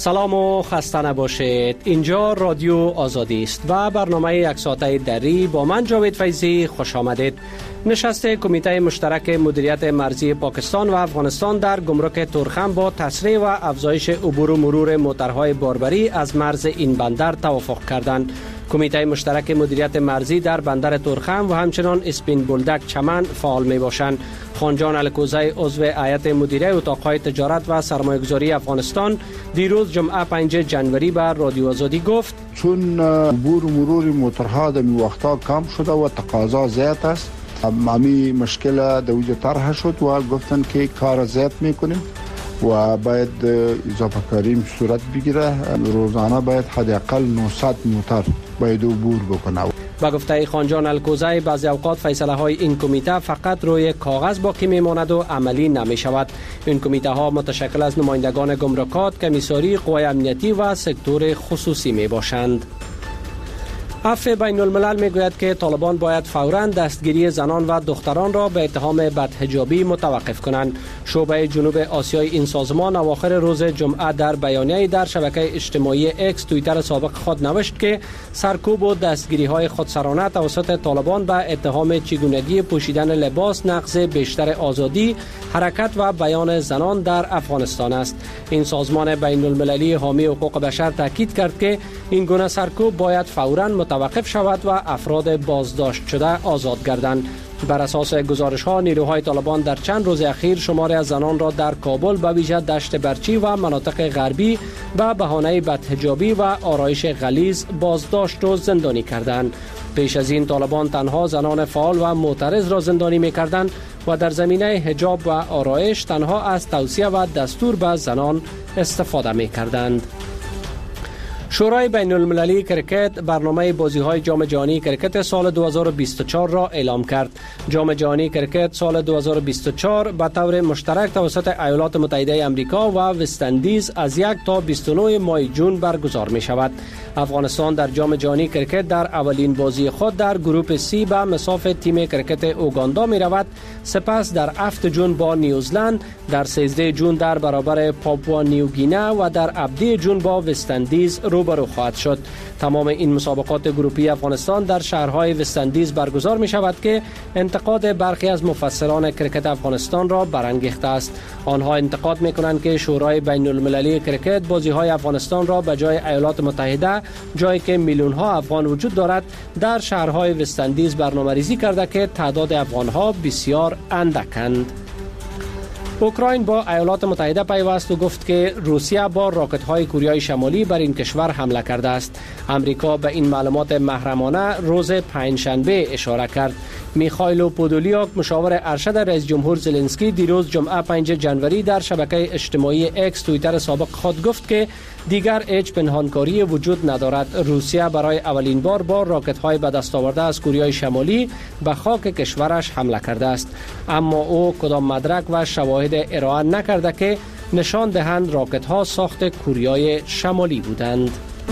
سلام و خسته نباشید. اینجا رادیو آزادی است و برنامه یک ساعته دری با من جاوید فیضی خوش آمدید. نشست کمیته مشترک مدیریت مرزی پاکستان و افغانستان در گمرک تورخم با تسریع و افزایش عبور و مرور موترهای باربری از مرز این بندر توافق کردند. کمیته مشترک مدیریت مرزی در بندر تورخم و همچنان اسپین بولدک چمن فعال می باشند. خانجان الکوزی عضو هیئت مدیره اتاقهای تجارت و سرمایه‌گذاری افغانستان دیروز جمعه 5 جنوری به رادیو آزادی گفت چون عبور و مرور موترها در این وقتا کم شده و تقاضا زیاد است، امی مشکل دوجه طرح شد و گفتن که کار زیاد میکنیم و باید اضافه کاری صورت بگیره. روزانه باید حداقل 900 موتر باید عبور بکنه. با گفته خانجان الکوزی بعضی اوقات فیصله های این کمیته فقط روی کاغذ باقی میماند و عملی نمی شود. این کمیته ها متشکل از نمایندگان گمرکات، کمیساری، قوای امنیتی و سکتور خصوصی می باشند. عفو بین الملل می گوید که طالبان باید فوراً دستگیری زنان و دختران را به اتهام بدحجابی متوقف کنند. شعبه جنوب آسیای این سازمان اواخر روز جمعه در بیانیه‌ای در شبکه اجتماعی اکس توییتر سابق خود نوشت که سرکوب و دستگیری های خودسرانه توسط طالبان به اتهام چگونگی پوشیدن لباس نقض بیشتر آزادی، حرکت و بیان زنان در افغانستان است. این سازمان بین المللی حامی حقوق بشر تاکید کرد که این گونه سرکوب باید فوراً متوقف شود و افراد بازداشت شده آزاد گردند. بر اساس گزارش‌ها نیروهای طالبان در چند روز اخیر شماری از زنان را در کابل به ویژه دشت برچی و مناطق غربی به بهانه بدحجابی و آرایش غلیظ بازداشت و زندانی کردند. پیش از این طالبان تنها زنان فعال و معترض را زندانی می‌کردند و در زمینه حجاب و آرایش تنها از توصیه و دستور به زنان استفاده می‌کردند. شورای بین المللی کرکت برنامه بازی‌های جام جهانی کرکت سال 2024 را اعلام کرد. جام جهانی کرکت سال 2024 به طور مشترک توسط ایالات متحده آمریکا و وست‌اندیز از 1 تا 29 ماه جون برگزار می شود. افغانستان در جام جهانی کرکت در اولین بازی خود در گروپ سی به مصاف تیم کرکت اوگاندا می رود. سپس در 7 جون با نیوزلند، در 13 جون در برابر پاپوا نیوگینه و در 17 جون با وست‌اندیز روبرو خواهد شد. تمام این مسابقات گروپی افغانستان در شهرهای وست‌اندیز برگزار می شود که انتقاد برخی از مفسران کرکت افغانستان را برانگیخته است. آنها انتقاد می کنند که شورای بین المللی کرکت بازی های افغانستان را به جای ایالات متحده، جایی که میلیون ها افغان وجود دارد، در شهرهای وست‌اندیز برنامه‌ریزی کرده که تعداد افغان ها بسیار اندکند. اوکراین با ایالات متحده پیوست و گفت که روسیه با راکت‌های کوریای شمالی بر این کشور حمله کرده است. امریکا به این معلومات محرمانه روز پنجشنبه اشاره کرد. میخائیل پودولیاک مشاور ارشد رئیس جمهور زلنسکی دیروز جمعه 5 جنوری در شبکه اجتماعی اکس توییتر سابق خود گفت که دیگر هیچ پنهانکاری وجود ندارد. روسیه برای اولین بار با راکت‌های به دست آورده از کوریای شمالی به خاک کشورش حمله کرده است، اما او کدام مدرک و شواهد ارائه نکرده که نشان دهند راکت‌ها ساخت کوریای شمالی بودند.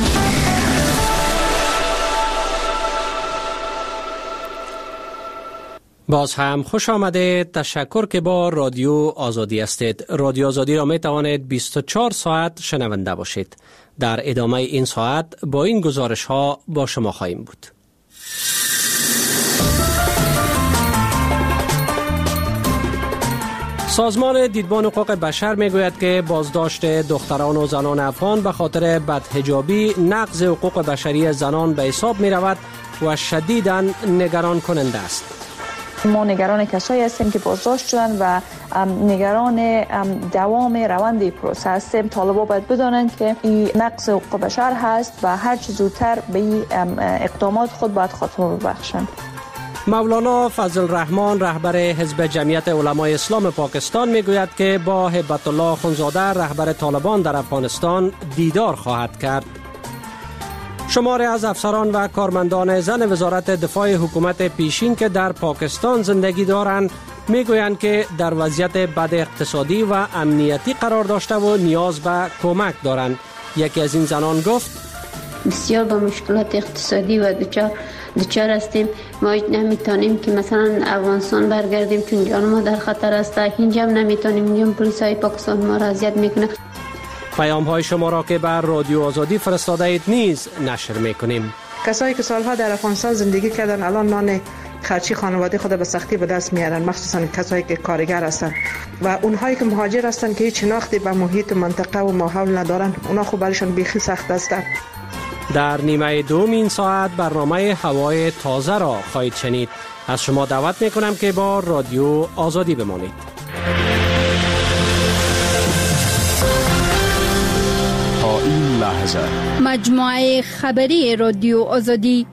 باز هم خوش آمدید. تشکر که با رادیو آزادی هستید. رادیو آزادی را می توانید 24 ساعت شنونده باشید. در ادامه این ساعت با این گزارش ها با شما خواهیم بود. سازمان دیدبان حقوق بشر می گوید که بازداشت دختران و زنان افغان به خاطر بدحجابی نقض حقوق بشری زنان به حساب می رود و شدیداً نگران کننده است. ما نگران کسایی هستیم که بازداشت شدن و نگران دوام روند پروسه هستیم. طالبان باید بدانند که این نقض حقوق بشر هست و هر چه زودتر به این اقدامات خود باید خاتمه ببخشند. مولانا فضل الرحمن رهبر حزب جمعیت علمای اسلام پاکستان میگوید که با هیبت الله خونزاده رهبر طالبان در افغانستان دیدار خواهد کرد. شماری از افسران و کارمندان زن وزارت دفاع حکومت پیشین که در پاکستان زندگی دارند میگویند که در وضعیت بد اقتصادی و امنیتی قرار داشته و نیاز به کمک دارند. یکی از این زنان گفت بسیار با مشکلات اقتصادی و دچار هستیم. ما نمیتونیم که مثلا افغانستان برگردیم چون جان ما در خطر است. اینجا هم نمیتونیم، اینجا پلیس های پاکستان ما را اذیت میکنه. پیام های شما را که بر رادیو آزادی فرستاده اید نیز نشر میکنیم. کسایی که سالها در افغانستان زندگی کردن الان نان خرچی خانواده خود به سختی به دست میارن، مخصوصا کسایی که کارگر هستن و اونهایی که مهاجر هستن که هیچ شناختی به محیط منطقه و ماحول ندارن، اونا خب برایشان بیخی سخت است. در نیمه دوم این ساعت برنامه هوای تازه را خواهید شنید. از شما دعوت میکنم که با رادیو آزادی بمانید. تا این لحظه مجموعه خبری رادیو آزادی.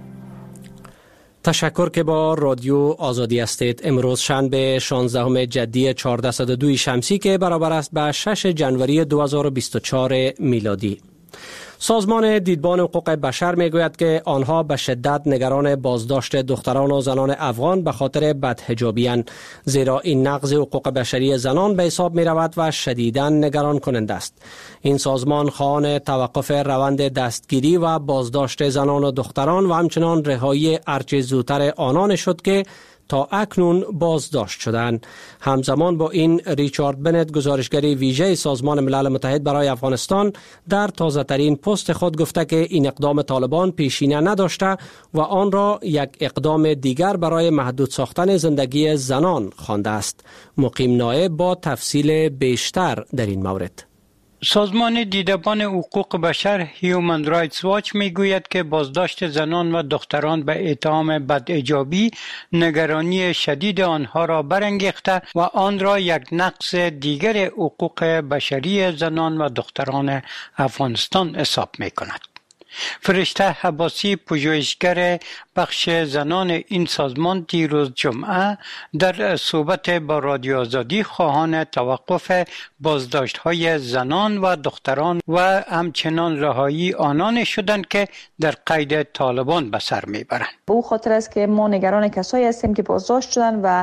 تشکر که با رادیو آزادی هستید. امروز شنبه 16 جدی 1402 شمسی که برابر است به 6 جنوری 2024 میلادی. سازمان دیدبان حقوق بشر میگوید که آنها به شدت نگران بازداشت دختران و زنان افغان به خاطر بدحجابی‌اند، زیرا این نقض حقوق بشری زنان به حساب می رود و شدیداً نگران کننده است. این سازمان خواهان توقف روند دستگیری و بازداشت زنان و دختران و همچنان رهایی هرچه زودتر آنان شد که تا اکنون بازداشت شدند. همزمان با این ریچارد بنت، گزارشگر ویژه سازمان ملل متحد برای افغانستان، در تازه ترین پست خود گفته که این اقدام طالبان پیشینه نداشته و آن را یک اقدام دیگر برای محدود ساختن زندگی زنان خوانده است. مقیم نایب با تفصیل بیشتر در این مورد. سازمان دیدبان حقوق بشر هیومن رایتس واچ میگوید که بازداشت زنان و دختران به اتهام بدحجابی نگرانی شدید آنها را برانگیخته و آن را یک نقض دیگر حقوق بشری زنان و دختران افغانستان حساب میکند. فرشته حباسی، پژوهشگر بخش زنان این سازمان، دیروز جمعه در صحبت با رادیو آزادی خواهان توقف بازداشت‌های زنان و دختران و همچنان رهایی آنان شدند که در قید طالبان به سر میبرند. به او خاطر است که ما نگران کسایی هستیم که بازداشت شدن و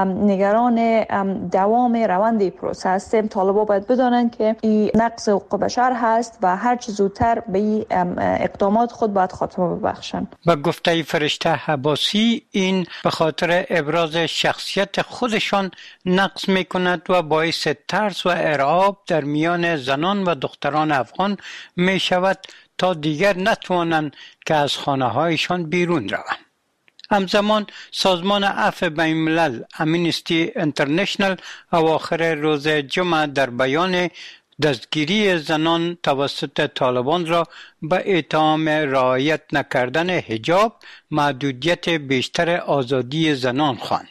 نگران دوام روند این پروسه هستیم. طالبان باید بدانند که این نقض حقوق بشر هست و هر چه زودتر به این اقدامات خود باید خاتمه ببخشند. با گفته فرشته حباسی، این به خاطر ابراز شخصیت خودشان نقض میکند و باعث ترس و ارعاب در میان زنان و دختران افغان می شود تا دیگر نتوانند که از خانه هایشان بیرون روند. همزمان سازمان عفو بین الملل امنستی انترنشنل اواخر روز جمعه در بیان دستگیری زنان توسط طالبان را به اتهام رعایت نکردن حجاب محدودیت بیشتر آزادی زنان خواند.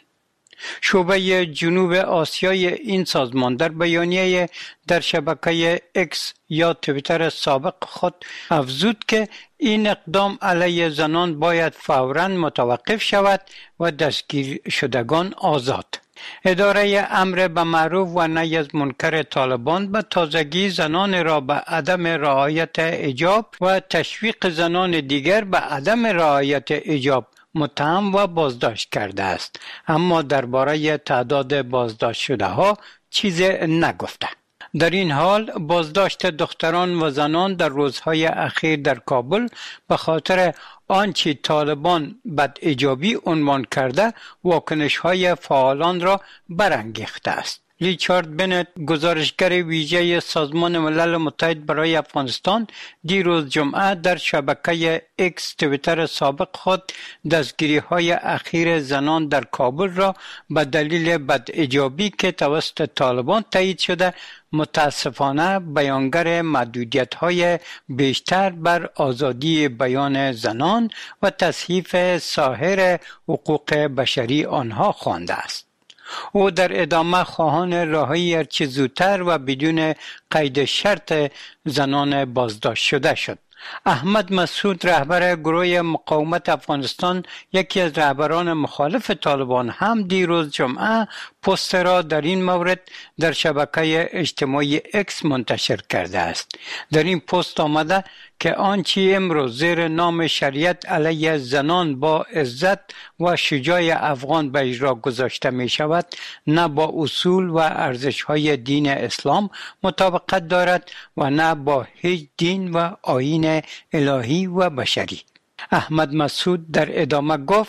شعبه جنوب آسیای این سازمان در بیانیه در شبکه اکس یا توییتر سابق خود افزود که این اقدام علیه زنان باید فوراً متوقف شود و دستگیر شدگان آزاد. اداره امر به معروف و نهی از منکر طالبان به تازگی زنان را به عدم رعایت حجاب و تشویق زنان دیگر به عدم رعایت حجاب متهم و بازداشت کرده است، اما درباره تعداد بازداشت شده ها چیزی نگفته. در این حال بازداشت دختران و زنان در روزهای اخیر در کابل به خاطر آنچه طالبان بدحجابی عنوان کرده واکنش‌های فعالان را برانگیخته است. ریچارد بنت، گزارشگر ویژه سازمان ملل متحد برای افغانستان، دیروز جمعه در شبکه اکس توییتر سابق خود دستگیری‌های اخیر زنان در کابل را به دلیل بدحجابی که توسط طالبان تایید شده متاسفانه بیانگر محدودیت‌های بیشتر بر آزادی بیان زنان و تصحیف سایر حقوق بشری آنها خوانده است. او در ادامه خواهان رهایی هرچه زودتر و بدون قید شرط زنان بازداشت شده شد. احمد مسعود، رهبر گروه مقاومت افغانستان، یکی از رهبران مخالف طالبان، هم دیروز جمعه پست را در این مورد در شبکه اجتماعی اکس منتشر کرده است. در این پست آمده که آنچه امروز زیر نام شریعت علیه زنان با عزت و شجاع افغان به اجرا گذاشته می شود نه با اصول و ارزش‌های دین اسلام مطابقت دارد و نه با هیچ دین و آیین الهی و بشری. احمد مسعود در ادامه گفت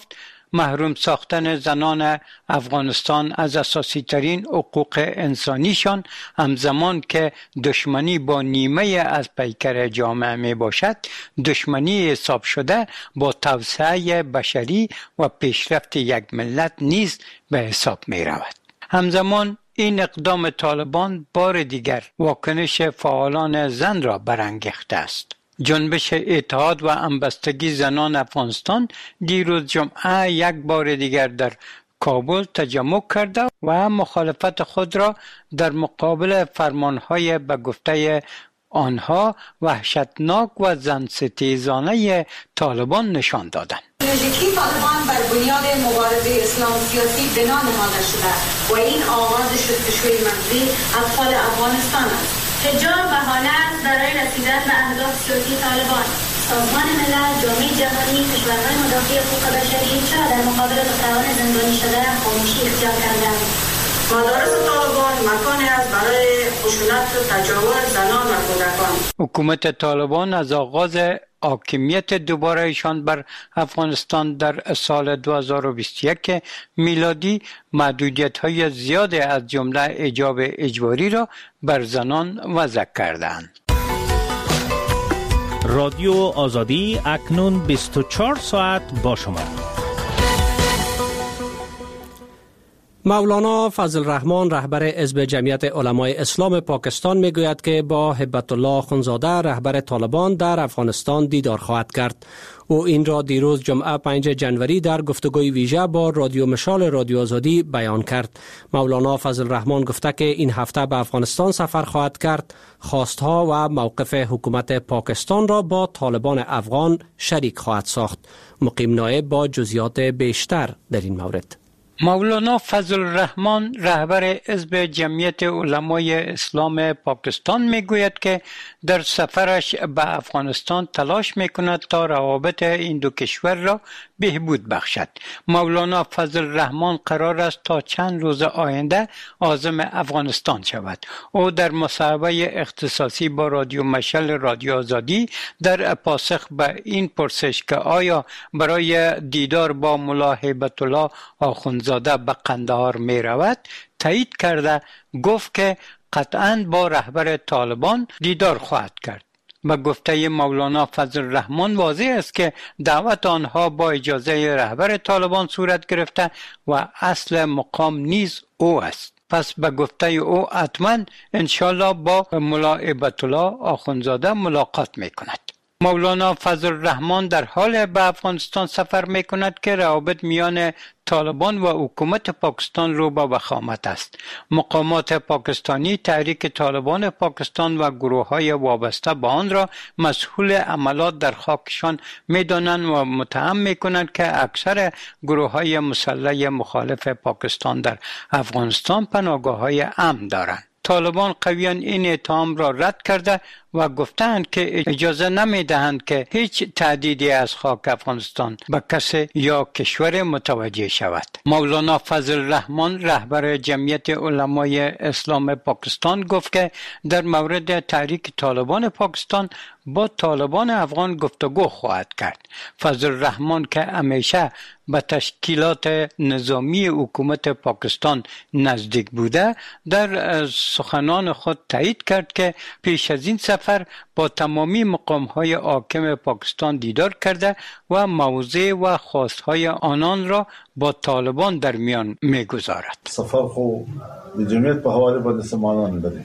محروم ساختن زنان افغانستان از اساسی ترین حقوق انسانیشان همزمان که دشمنی با نیمه از پیکر جامعه می باشد، دشمنی حساب شده با توسعه بشری و پیشرفت یک ملت نیز به حساب می رود. همزمان این اقدام طالبان بار دیگر واکنش فعالان زن را برانگیخته است. جنبش اتحاد و همبستگی زنان افغانستان دیروز جمعه یک بار دیگر در کابل تجمع کرده و مخالفت خود را در مقابل فرمانهای به گفته آنها وحشتناک و زنستیزانه طالبان نشان دادند. ایدئولوژیکی طالبان بر بنیاد مبارزه اسلام سیاسی بنا نهاده شده و این آغاز شستشوی مغزی اطفال افغانستان است. حجاب بهانه است برای رسیدن به اهداف سیاسی طالبان. سازمان ملل، جامعه جهانی، کشورهای مدافع حقوق بشری چرا در مقابل دختران زندانی شده خاموشی اختیار کردند؟ مدارس طالبان مکانی است برای خشونت و تجاوز زنان و کودکان. حکومت طالبان از آغاز حاکمیت دوباره ایشان بر افغانستان در سال 2021 میلادی محدودیت‌های زیاد از جمله حجاب اجباری را بر زنان وضع کردند. رادیو آزادی اکنون 24 ساعت با شما. مولانا فضل الرحمن رهبر حزب جمعیت علمای اسلام پاکستان میگوید که با هبت الله اخوندزاده رهبر طالبان در افغانستان دیدار خواهد کرد. او این را دیروز جمعه 5 جنوری در گفتگوی ویژه با رادیو مشال رادیو آزادی بیان کرد. مولانا فضل الرحمن گفته که این هفته به افغانستان سفر خواهد کرد. خواستها و موقف حکومت پاکستان را با طالبان افغان شریک خواهد ساخت. مقیم نایب با جزئیات بیشتر در این مورد. مولانا فضل الرحمن رهبر حزب جمعیت علمای اسلام پاکستان میگوید که در سفرش به افغانستان تلاش میکند تا روابط این دو کشور را بهبود بخشد. مولانا فضل الرحمن قرار است تا چند روز آینده عازم افغانستان شود. او در مصاحبه اختصاصی با رادیو مشعل رادیو آزادی در پاسخ به این پرسش که آیا برای دیدار با ملا هیبت الله آخوندزاده به قندهار می رود تایید کرده گفت که قطعاً با رهبر طالبان دیدار خواهد کرد. به گفته مولانا فضل الرحمن واضح است که دعوت آنها با اجازه رهبر طالبان صورت گرفته و اصل مقام نیز او است. پس به گفته او حتما انشالله با ملا هیبت الله آخوندزاده ملاقات می کند. مولانا فضل الرحمن در حال به افغانستان سفر می کند که روابط میان طالبان و حکومت پاکستان رو به وخامت است. مقامات پاکستانی تحریک طالبان پاکستان و گروه‌های وابسته به آن را مسئول عملات در خاکشان می‌دانند و متهم می‌کنند که اکثر گروه‌های مسلح مخالف پاکستان در افغانستان پناهگاه‌های امن دارند. طالبان قویان این اتهام را رد کرده و گفتند که اجازه نمیدهند که هیچ تهدیدی از خاک افغانستان به کسی یا کشور متوجه شود. مولانا فضل الرحمن رهبر جمعیت علمای اسلام پاکستان گفت که در مورد تحریک طالبان پاکستان با طالبان افغان گفتگو خواهد کرد. فضل الرحمن که همیشه به تشکیلات نظامی حکومت پاکستان نزدیک بوده در سخنان خود تایید کرد که پیش از این سفر با تمامی مقام‌های حاکم پاکستان دیدار کرده و موضع و خواستهای آنان را با طالبان در میان می‌گذارد. سفر خو جمعیت په حواله باندې سمانان لري.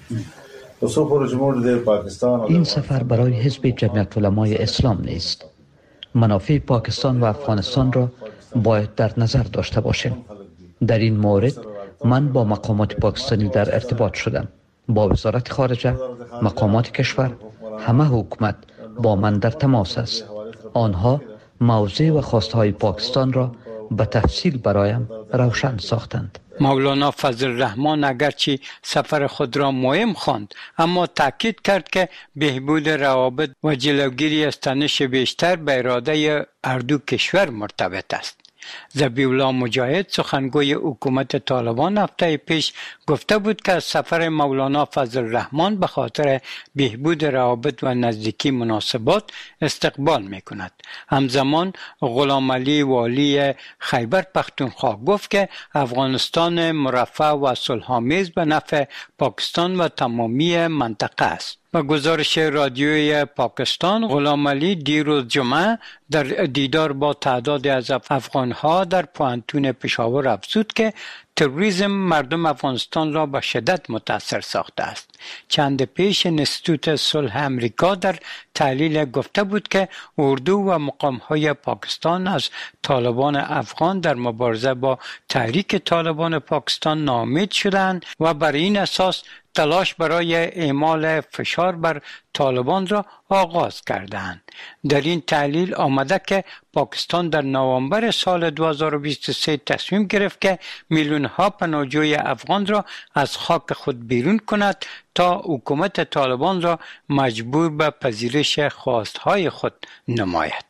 این سفر برای حزب جمعیت علمای اسلام نیست. منافع پاکستان و افغانستان را باید در نظر داشته باشیم. در این مورد من با مقامات پاکستانی در ارتباط شدم. با وزارت خارجه، مقامات کشور، همه حکومت با من در تماس است. آنها موضع و خواستهای پاکستان را به تفصیل برایم روشن ساختند. مولانا فضل الرحمن اگرچه سفر خود را مهم خواند اما تاکید کرد که بهبود روابط و جلوگیری از تنش بیشتر به اراده هر دو کشور مرتبط است. ذبیح‌الله مجاهد سخنگوی حکومت طالبان هفته پیش گفته بود که سفر مولانا فضل الرحمن به خاطر بهبود روابط و نزدیکی مناسبات استقبال میکند. همزمان غلام علی والی خیبر پختونخوا گفت که افغانستان مرفه و صلح‌آمیز به نفع پاکستان و تمامی منطقه است. با گزارش رادیوی پاکستان، غلام علی دیروز جمعه در دیدار با تعدادی از افغانها در پوهنتون پشاور افزود که تروریسم مردم افغانستان را به شدت متاثر ساخته است. چند پیش انستیتوت صلح امریکا در تحلیل گفته بود که اردو و مقام‌های پاکستان از طالبان افغان در مبارزه با تحریک طالبان پاکستان ناامید شدند و بر این اساس تلاش برای اعمال فشار بر طالبان را آغاز کردند. در این تحلیل آمده که پاکستان در نوامبر سال 2023 تصمیم گرفت که میلیون‌ها پناهجوی افغان را از خاک خود بیرون کند تا حکومت طالبان را مجبور به پذیرش خواستهای خود نماید.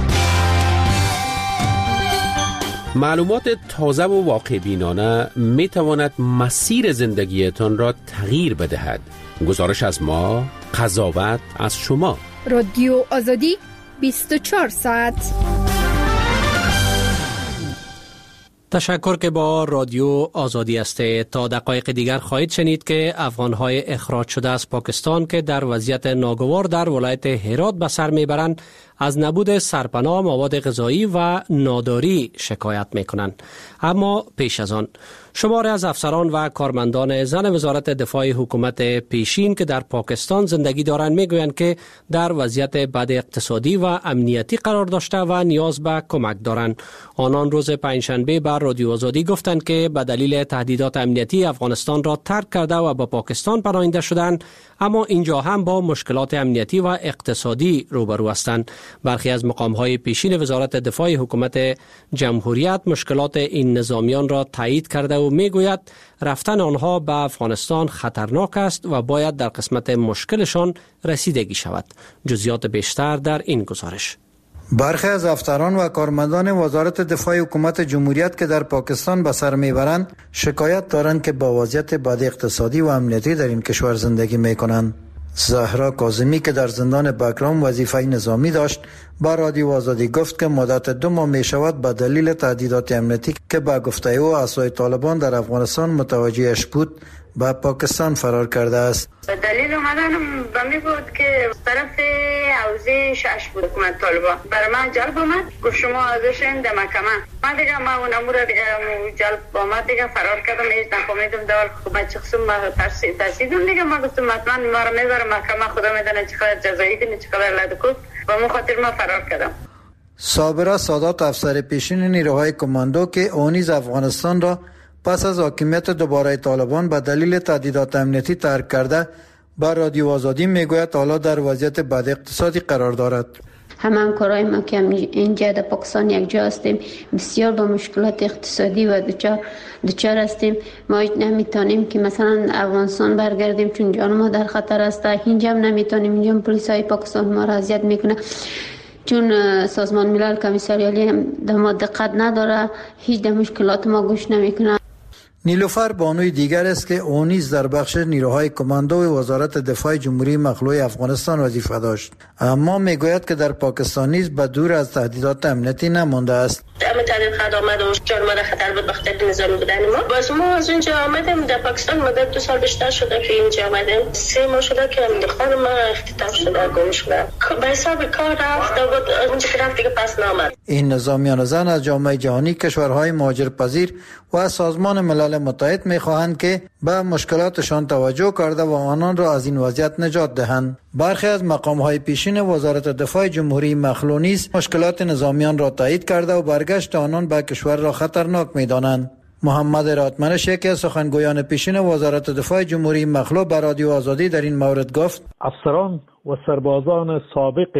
معلومات تازه و واقع بینانه می تواند مسیر زندگیتان را تغییر بدهد. گزارش از ما، قضاوت از شما. رادیو آزادی 24 ساعت. تشکر که با رادیو آزادی است. تا دقایق دیگر خواهید شنید که افغان‌های اخراج شده از پاکستان که در وضعیت ناگوار در ولایت هرات به سر میبرند از نبود سرپناه، مواد غذایی و ناداری شکایت میکنند. اما پیش از آن شماری از افسران و کارمندان زن وزارت دفاع حکومت پیشین که در پاکستان زندگی دارند میگویند که در وضعیت بد اقتصادی و امنیتی قرار داشته و نیاز به کمک دارند. آنان روز پنجشنبه بر رادیو آزادی گفتند که به دلیل تهدیدات امنیتی افغانستان را ترک کرده و به پاکستان پناهنده شدند، اما اینجا هم با مشکلات امنیتی و اقتصادی روبرو هستند. برخی از مقام‌های پیشین وزارت دفاع حکومت جمهوریت مشکلات این نظامیان را تایید کرده و میگوید رفتن آنها به افغانستان خطرناک است و باید در قسمت مشکلشان رسیدگی شود. جزئیات بیشتر در این گزارش. برخی از افسران و کارمندان وزارت دفاع حکومت جمهوریت که در پاکستان به سر میبرند شکایت دارند که با وضعیت بد اقتصادی و امنیتی در این کشور زندگی میکنند. زهرا کاظمی که در زندان بگرام وظیفه نظامی داشت با رادیو آزادی گفت که مدت 2 ماه می شود به دلیل تهدیدات امنیتی که به گفته او اعضای طالبان در افغانستان متوجهش بود به پاکستان فرار کرده است. دلیل اومدنم به می بود که طرف حوزه 6 بود حکومت طالبان برای من جلب آمد، گفت شما حاضرشین در محکمه. من دیگه ما اون امور دیگه جلب آمد دیگه فرار کردم، هیچ نفهمیدم دال حکومت چه قسم ما ترسیدم دیگه. ما گفتم حتما ما رو میبره محکمه، خدا میدونه چقدر جزایی کنه چقدر لدکوب و من خاطر ما فرار کردم. صابره سادات افسر پیشین نیروهای کماندو که اونیز افغانستان را پس از حاکمیت دوباره طالبان به دلیل تهدیدات امنیتی ترک کرده با رادیو آزادی میگوید حالا در وضعیت بد اقتصادی قرار دارد. همکارای ما که اینجا در پاکستان یک جا هستیم بسیار با مشکلات اقتصادی و دچار هستیم. ما نمیتونیم که مثلا افغانستان برگردیم چون جان ما در خطر است. اینجا هم نمیتونیم، اینجا پلیسای پاکستان ما را اذیت میکنه چون سازمان ملل کمیساریالی در ما دقت نداره، هیچ در مشکلات ما گوش نمیکنه. نیلوفر بانوی دیگر است که او نیز در بخش نیروهای کماندو وزارت دفاع جمهوری مخلوع افغانستان وظیفه داشت، اما میگوید که در پاکستان نیز به دور از تهدیدات امنیتی نمانده است. اما تحلیل خد آمد و جان ما در خطر بود بخاطر نظامی بودن ما. باز ما از اونجا آمدیم در پاکستان مدت 2 سال بیشتر شده که اینجا آمدیم. 3 ماه شده که دختر ما اختطاف شده، گم شده. به حساب کار رفت و اونجا که رفت دیگه پس نامد. این نظامیان زن از جامعه جهانی، کشورهای مهاجرپذیر و از سازمان ملل متحد می‌خواهند که به مشکلاتشان توجه کرده و آنان را از این وضعیت نجات دهند. برخی از مقام‌های پیشین وزارت دفاع جمهوری مخلوع نیز مشکلات نظامیان را تایید کرده و برگشت آنان به کشور را خطرناک می‌دانند. محمد راتمنش یکی از سخنگویان پیشین وزارت دفاع جمهوری مخلوع به رادیو آزادی در این مورد گفت: افسران و سربازان سابق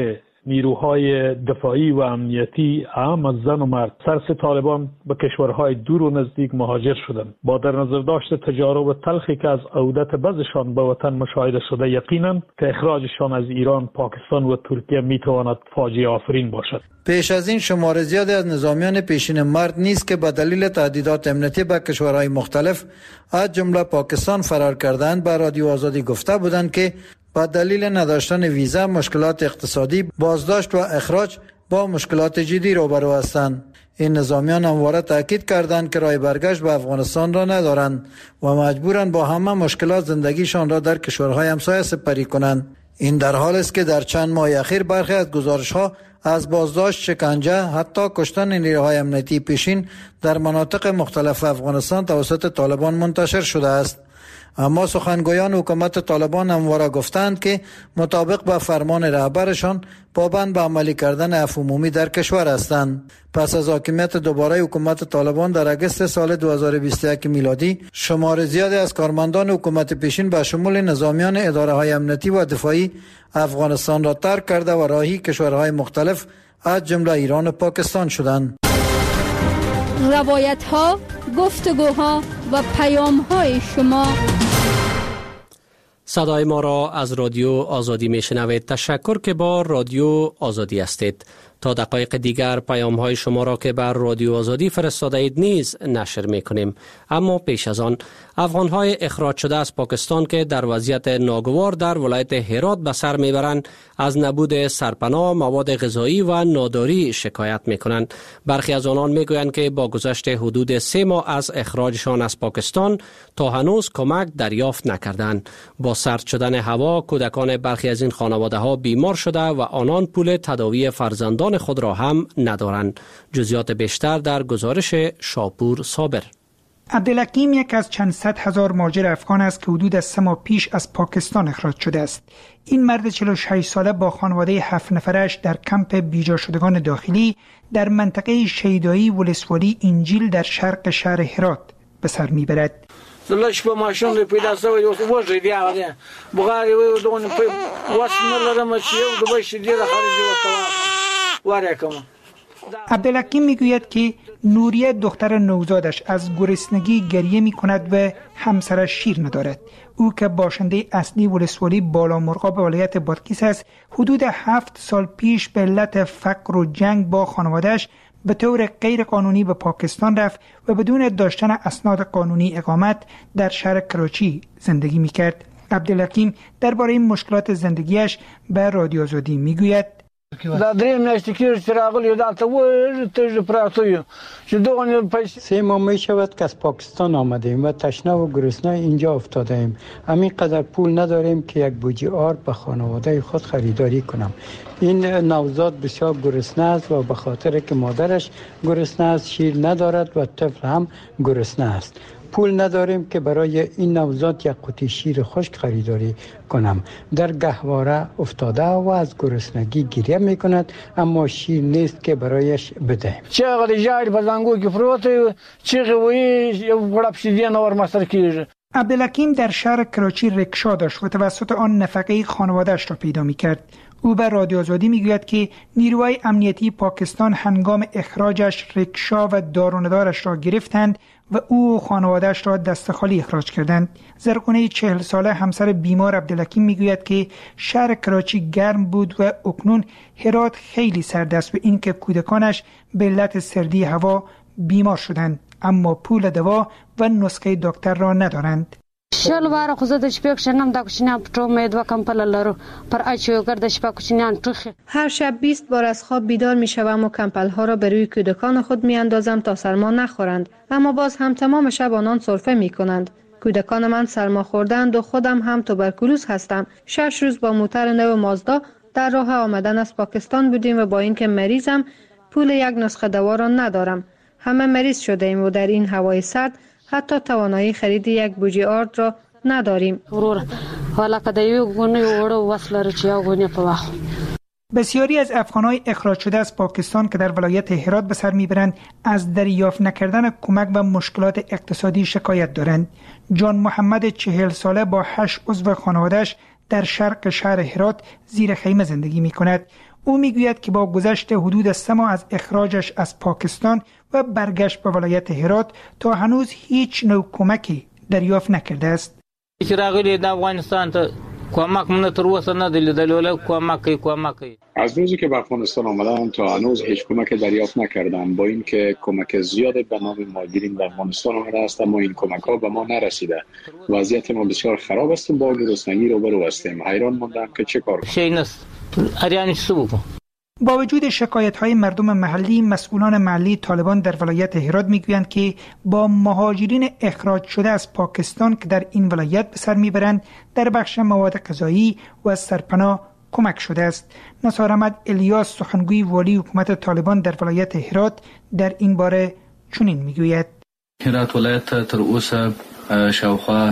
نیروهای دفاعی و امنیتی عام از زن و مرد سرس طالبان به کشورهای دور و نزدیک مهاجر شدند. با در نظر داشت تجارب تلخی که از عودت بعضشان به وطن مشاهده شده، یقیناً که اخراجشان از ایران، پاکستان و ترکیه میتواند فاجعه آفرین باشد. پیش از این شمار زیادی از نظامیان پیشین مرد نیز که به دلیل تهدیدات امنیتی به کشورهای مختلف از جمله پاکستان فرار کردند به رادیو آزادی گفته بودند که با دلیل نداشتن ویزا، مشکلات اقتصادی، بازداشت و اخراج با مشکلات جدی روبرو هستند. این نظامیان همواره تاکید کردند که راه برگشت به افغانستان را ندارند و مجبورند با همه مشکلات زندگیشان را در کشورهای همسایه سپری کنند. این در حال است که در چند ماه اخیر برخی از گزارش‌ها از بازداشت، شکنجه، حتی کشتن نیروهای امنیتی پیشین در مناطق مختلف افغانستان توسط طالبان منتشر شده است. اما سخنگویان حکومت طالبان همواره گفتند که مطابق با فرمان رهبرشان پابند به عملی کردن عفو عمومی در کشور هستند. پس از حاکمیت دوباره حکومت طالبان در اگست سال 2021 میلادی، شمار زیادی از کارمندان حکومت پیشین به شمول نظامیان اداره‌های امنیتی و دفاعی افغانستان را ترک کرده و راهی کشورهای مختلف از جمله ایران و پاکستان شدند. روایت‌ها، گفتگوها و پیام‌های شما. صدای ما را از رادیو آزادی میشنوید. تشکر که با رادیو آزادی هستید. تا دقایق دیگر پیام های شما را که بر رادیو آزادی فرستاده اید نیز نشر می کنیم. اما پیش از آن، افغان های اخراج شده از پاکستان که در وضعیت ناگوار در ولایت هرات به سر می برند از نبود سرپناه، مواد غذایی و ناداری شکایت می کنند. برخی از آنان می گویند که با گذشت حدود 3 ماه از اخراجشان از پاکستان تا هنوز کمک دریافت نکردند. با سرد شدن هوا، کودکان برخی از این خانواده ها بیمار شده و آنان پول تداوی فرزندان خود را هم ندارند. جزئیات بیشتر در گزارش شاپور صابر. عبدالحکیم یک از چند صد هزار مهاجر افغان است که حدود از 3 ماه پیش از پاکستان اخراج شده است. این مرد 46 ساله با خانواده 7 نفرش در کمپ بیجا شدگان داخلی در منطقه شیدایی ولسوالی انجیل در شرق شهر هرات به سر میبرد. دلش په ماشوم دی پیدا شوی اوس وژې دی هغه بغاری و دون په واسمه لرم چې یو د بش دی خارجي واره کوم. عبدالحکیم میگوید که نوریه دختر نوزادش از گرسنگی گریه میکند و همسرش شیر ندارد. او که باشنده اصلی ولسوالی بالا مرغاب ولایت بادغیس است، حدود 7 سال پیش به علت فقر و جنگ با خانواده‌اش به طور غیر قانونی به پاکستان رفت و بدون داشتن اسناد قانونی اقامت در شهر کراچی زندگی میکرد. عبدالحکیم درباره این مشکلات زندگیش به رادیو آزادی میگوید: دا درې میاشتې کېږي چې راغلی دلته تږي پراته یو چې دغه پیسې 3 ماه میشود که از پاکستان آمدیم و تشنه و گرسنه اینجا افتاده ایم. همین قدر پول نداریم که یک بوجی آرد به خانواده خود خریداری کنم. این نوزاد بسیار گرسنه است و به خاطر که مادرش گرسنه است شیر ندارد و طفل هم گرسنه است. پول نداریم که برای این نوزاد یک قوطی شیر خشک خریداری کنم. در گهواره افتاده و از گرسنگی گریه میکند، اما شیر نیست که برایش بدهیم. چغه جاری په زنګو کې پروت چغه وی یو غړپ شیدین اور مستر کیږي. عبدالحکیم در شهر کراچی رکشا داشت و توسط آن نفقه خانواده‌اش را پیدا میکرد. او به رادیو آزادی میگوید که نیروهای امنیتی پاکستان هنگام اخراجش رکشا و دارندارش را گرفتند و او و خانواده‌اش را دست خالی اخراج کردند. زرقونه 40 ساله همسر بیمار عبدالحکیم میگوید که شهر کراچی گرم بود و اکنون هرات خیلی سرد است و اینکه کودکانش به علت سردی هوا بیمار شدند، اما پول دوا و نسخه دکتر را ندارند. شل واره خو زه د شپې کښېنم دا کوچنیان په ټومه 2 کمپله لرو پر اچو ګرد شپه کوچنیان ټوخي. هر شب 20 بار از خواب بیدار میشوم و کمپل ها را به روی کودکان خود میاندازم تا سرما نخورند، اما باز هم تمام شب آنان سرفه میکنند. کودکان من سرما خوردند و خودم هم توبرکولوز هستم. 6 روز با موتر نو مازدا در راه آمدن از پاکستان بودیم و با اینکه مریضم پول یک نسخه دوا را ندارم. همه مریض شده ایم و در این هوای سرد حتی توانایی خرید یک بوجی آرد را نداریم. بسیاری از افغان‌های اخراج شده از پاکستان که در ولایت هرات به سر میبرند از دریافت نکردن کمک و مشکلات اقتصادی شکایت دارند. جان محمد 40 ساله با 8 عضو خانواده‌اش در شرق شهر هرات زیر خیمه زندگی می‌کند. او میگوید که با گذشت حدود 3 ماه از اخراجش از پاکستان و برگشت به ولایت هرات تا هنوز هیچ نوع کمکی دریافت نکرده است. کمک من تر اوسه نه لیدلی ولی کمک از روزی که به افغانستان آمدم تا هنوز هیچ کمک دریافت نکردم، با اینکه کمک زیاد به نام مهاجرین در افغانستان آمده است اما این کمک ها به ما نرسیده. وضعیت ما بسیار خراب است و با گرسنگی روبرو هستیم. حیران ماندم که چه کار کنم. با وجود شکایت‌های مردم محلی، مسئولان محلی طالبان در ولایت هرات میگویند که با مهاجرین اخراج شده از پاکستان که در این ولایت به سر میبرند در بخش مواد غذایی و سرپناه کمک شده است. نثار احمد الیاس، سخنگوی والی حکومت طالبان در ولایت هرات، در این باره چنین میگوید: هرات ولایت تر اوسه شاوخوا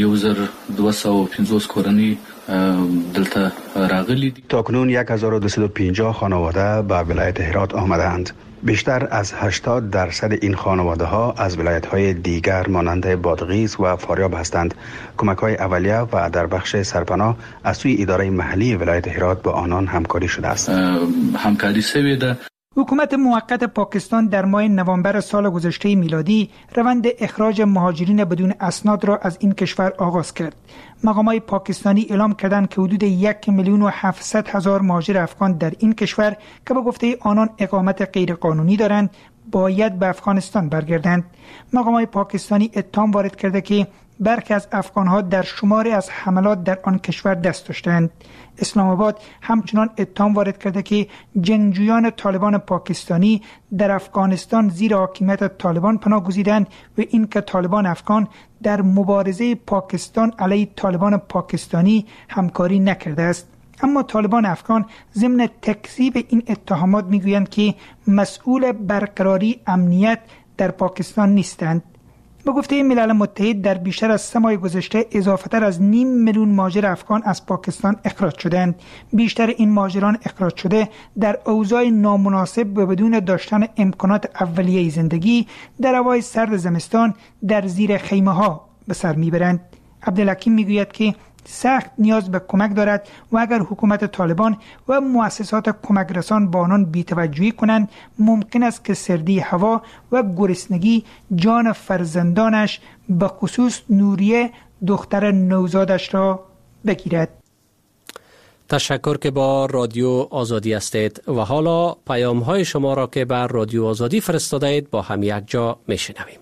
1250 کورنۍ دلته راغلي دي. تاکنون 1250 خانواده به ولایت هرات آمدند. بیشتر از 80% این خانواده ها از ولایت های دیگر مانند بادغیس و فاریاب هستند. کمک های اولیه و در بخش سرپناه از سوی اداره محلی ولایت هرات با آنان همکاری شده است. همکاری شده ده. حکومت موقت پاکستان در ماه نوامبر سال گذشته میلادی روند اخراج مهاجرین بدون اسناد را از این کشور آغاز کرد. مقامات پاکستانی اعلام کردند که حدود 1,700,000 مهاجر افغان در این کشور که به گفته آنان اقامت غیرقانونی دارند باید به افغانستان برگردند. مقامات پاکستانی اتهام وارد کرده که برخی از افغانها در شماری از حملات در آن کشور دست داشتند. اسلام آباد همچنان اتهام وارد کرده که جنگجویان طالبان پاکستانی در افغانستان زیر حاکمیت طالبان پناه گزیدند و اینکه طالبان افغان در مبارزه پاکستان علیه طالبان پاکستانی همکاری نکرده است. اما طالبان افغان ضمن تکذیب این اتهامات میگویند که مسئول برقراری امنیت در پاکستان نیستند. به گفته ملل متحد در بیشتر از 3 ماه گذشته اضافه‌تر از 500,000 مهاجر افغان از پاکستان اخراج شدند. بیشتر این مهاجران اخراج شده در اوضاع نامناسب و بدون داشتن امکانات اولیه زندگی در هوای سرد زمستان در زیر خیمه‌ها به سر میبرند. عبدالحکیم میگوید که سخت نیاز به کمک دارد و اگر حکومت طالبان و مؤسسات کمک رسان با آنان بی‌توجهی کنند ممکن است که سردی هوا و گرسنگی جان فرزندانش به خصوص نوریه دختر نوزادش را بگیرد. تشکر که با رادیو آزادی هستید و حالا پیام های شما را که بر رادیو آزادی فرستاده اید با هم یک جا میشنویم.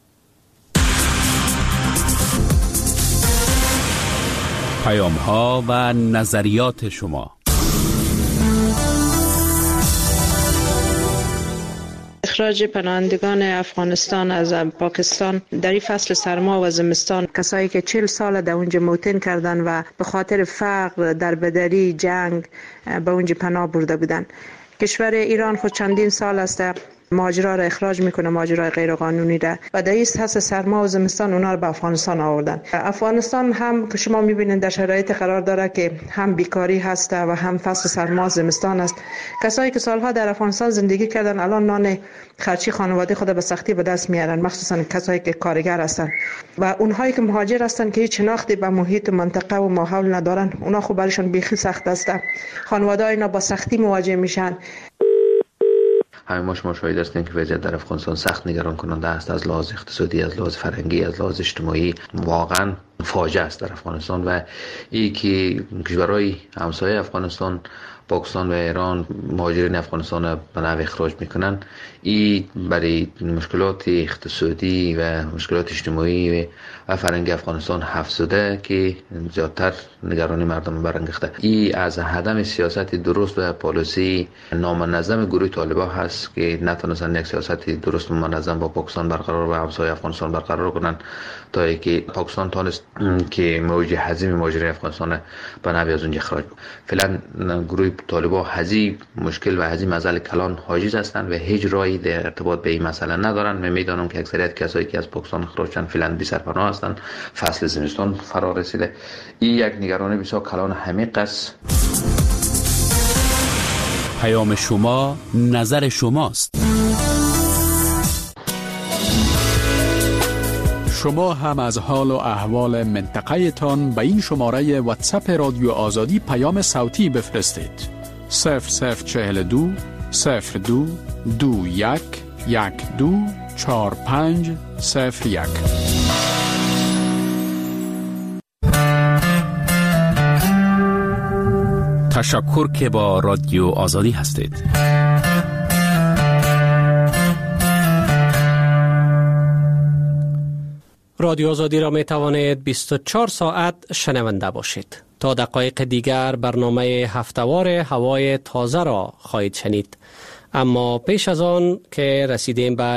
پیام ها و نظریات شما. اخراج پناهندگان افغانستان از پاکستان در این فصل سرما و زمستان، کسایی که 40 سال در اونجا موطن کردن و به خاطر فقر، دربدری، جنگ به اونجا پناه برده بودن. کشور ایران خود چندین سال است مهاجرا را اخراج میکنه، مهاجرای غیر قانونی را، و در این فصل سرما و زمستان اونا رو به افغانستان آوردن. افغانستان هم که شما میبینید در شرایط قرار داره که هم بیکاری هست و هم فصل سرما و زمستان است. کسایی که سالها در افغانستان زندگی کردن الان نان خرچی خانواده خود به سختی به دست میارن، مخصوصا کسایی که کارگر هستن و اونهایی که مهاجر هستن که هیچ شناختی به محیط منطقه و ماحول ندارن. اونا خب برایشان بیخی سخت است. خانواده اینا با سختی مواجه میشن. همه ما شما شاهد هستیم که وضعیت در افغانستان سخت نگران کننده است، از لحاظ اقتصادی، از لحاظ فرهنگی، از لحاظ اجتماعی. واقعا فاجعه است در افغانستان و این که کشورهای همسایه افغانستان، پاکستان و ایران مهاجرین افغانستان به نوع اخراج میکنن، این برای مشکلات اقتصادی و مشکلات اجتماعی و فرهنگی افغانستان حفظ شده که زیادتر نگرانی مردم برانگیخته. این از عدم سیاست درست و پالیسی نامنظم گروه طالبان هست که نتونستن یک سیاست درست و منظم با پاکستان برقرار و همسایه افغانستان برقرار کنن تا اینکه پاکستان تونست که موج حزیم مهاجرین افغانستان به نوع از اونجا اخراج. فعلا گروه طالبان هزی مشکل و هزی مسئله کلان حاجز هستند و هیچ راهی در ارتباط به این مسئله ندارن. من میدانم که اکثریت کسایی که از پاکستان اخراج شدن فعلا بی سرپناه هستند. فصل زمستان فرا رسیده. این یک نگرانی بسیار کلان عمیق است. پیام شما نظر شماست. شما هم از حال و احوال منطقه تان به این شماره واتساپ رادیو آزادی پیام صوتی بفرستید. 0042 02 21 12 45 01. تشکر که با رادیو آزادی هستید. رادیو آزادی را می توانید 24 ساعت شنونده باشید. تا دقایق دیگر برنامه هفتهوار هوای تازه را خواهید شنید. اما پیش از آن که رسیدیم به